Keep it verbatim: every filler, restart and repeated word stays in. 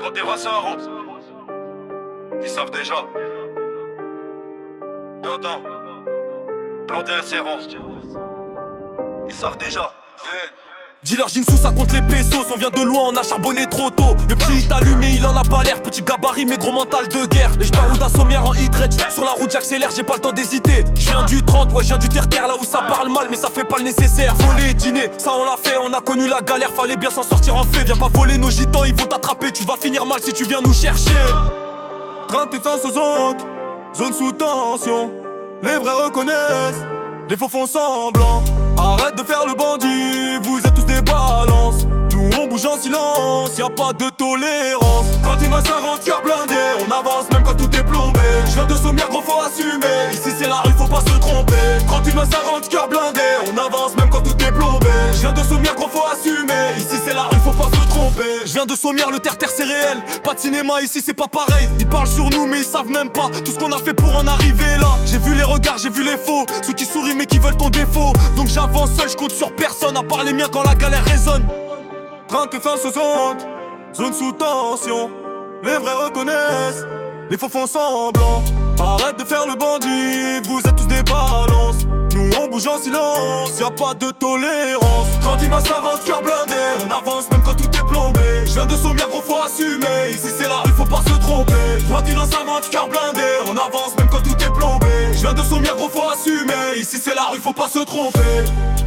Quand t'es vrai, c'est un rond. Ils savent déjà. T'entends? Planter un serrant. Ils savent déjà. Yeah. Dealer Jinsu, ça compte les pesos, on vient de loin, on a charbonné trop tôt. Le prix est allumé, il en a pas l'air, petit gabarit mais gros mental de guerre. Et j'baroute à sommière en hit-rage, sur la route j'accélère, j'ai pas le temps d'hésiter. J'viens du trente, ouais j'viens du terre-terre, là où ça parle mal mais ça fait pas le nécessaire. Voler, dîner, ça on l'a fait, on a connu la galère, fallait bien s'en sortir en fait. Viens pas voler nos gitans, ils vont t'attraper, tu vas finir mal si tu viens nous chercher. trente et cent soixante, zone sous tension, les vrais reconnaissent, les faux font semblant. Arrête de faire le bandit, vous êtes tous des balances. Nous on bouge en silence, y'a pas de tolérance. Quand il me cinquante cœur blindé, on avance même quand tout est plombé. J'viens de Sommière, gros faut assumer, ici c'est la rue, faut pas se tromper. Quand il me cinquante cœur blindé, on avance même quand tout est plombé. J'viens de Sommière, gros faut assumer, ici c'est la rue, faut pas se tromper. J'viens de Sommière, le terre-terre c'est réel, pas de cinéma ici c'est pas pareil. Ils parlent sur nous mais ils savent même pas tout ce qu'on a fait pour en arriver là. J'ai vu les regards, j'ai vu les faux, ceux qui sourient mais qui veulent ton défaut. Donc j'avance seul, je compte sur personne à part les miens quand la galère résonne. trente et cent soixante, zone sous tension, les vrais reconnaissent, les faux font semblant. Arrête de faire le bandit, vous êtes tous des balances. Nous on bouge en silence, y'a pas de tolérance. Quand il m'a savante, cœur blindé, on avance même quand tout est plombé. J'viens de Sommière, gros faut assumer, ici c'est la rue, faut pas se tromper. Quand il en savante, cœur blindé, on avance même quand tout est plombé. J'viens de Sommière, gros faut assumer, ici c'est la rue, faut pas se tromper.